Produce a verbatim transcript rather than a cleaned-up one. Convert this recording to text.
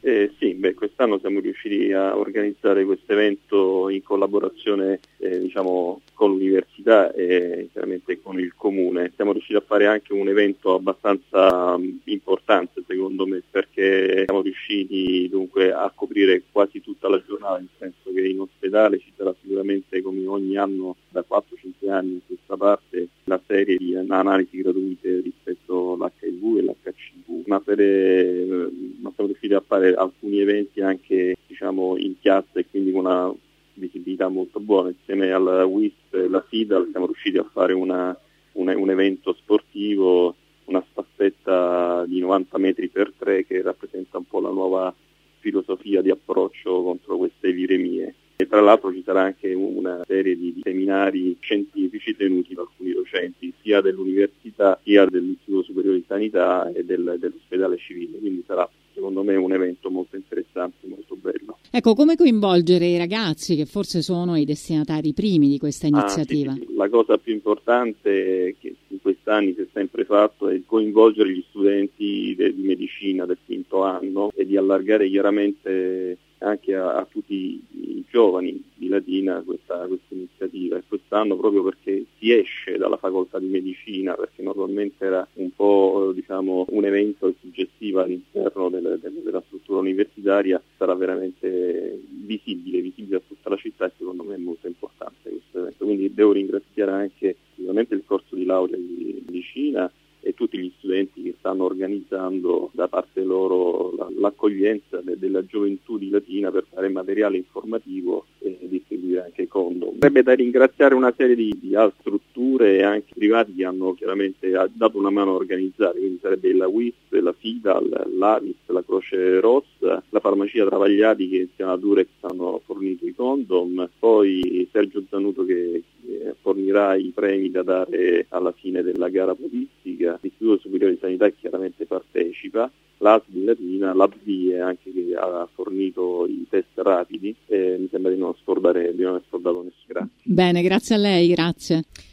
Eh, sì, beh, quest'anno siamo riusciti a organizzare questo evento in collaborazione eh, diciamo, con l'università e chiaramente con il comune. Siamo riusciti a fare anche un evento abbastanza um, importante secondo me, perché siamo riusciti dunque a coprire quasi tutta la giornata, nel senso che in ospedale ci sarà sicuramente, come ogni anno da quattro cinque anni in questa parte, una serie di analisi gratuite rispetto all'H I V e l'H C V, ma, per, eh, ma siamo riusciti a fare alcuni eventi anche diciamo in piazza e quindi con una visibilità molto buona. Insieme alla W I S P e la FIDAL siamo riusciti a fare una, una, un evento sportivo, una staffetta di novanta metri per tre che rappresenta un po' la nuova filosofia di approccio contro queste viremie. E tra l'altro ci sarà anche una serie di seminari scientifici tenuti da alcuni docenti sia dell'università sia dell'Istituto Superiore di Sanità e del, dell'ospedale civile, quindi sarà secondo me un evento molto interessante, molto bello. Ecco, come coinvolgere i ragazzi che forse sono i destinatari primi di questa iniziativa? Ah, sì, sì. La cosa più importante che in questi anni si è sempre fatto è coinvolgere gli studenti de- di medicina del quinto anno e di allargare chiaramente anche a, a tutti i giovani di Latina questa, questa iniziativa, e quest'anno proprio perché si esce dalla facoltà di medicina, perché normalmente era un po' diciamo un evento suggestivo all'interno delle, delle, della struttura universitaria, sarà veramente visibile, visibile a tutta la città, e secondo me è molto importante questo evento. Quindi devo ringraziare anche sicuramente il corso di laurea di medicina e tutti gli studenti che stanno organizzando da parte loro la, l'accoglienza de, della gioventù di Latina per fare materiale informativo e distribuire anche condom. Sarebbe da ringraziare una serie di, di altre strutture e anche privati che hanno chiaramente dato una mano a organizzare, quindi sarebbe la W I S P, la FIDAL, l'Avis, la Croce Rossa, la farmacia Travagliati che insieme a Durex hanno fornito i condom, poi Sergio Zannuto che fornirà i premi da dare alla fine della gara podistica, l'Istituto Superiore di Sanità chiaramente partecipa, l'A S L di Latina, l'A B V I E anche che ha fornito i test rapidi, e mi sembra di non scordare, di non aver scordato nessuno. Grazie. Bene, grazie a lei, grazie.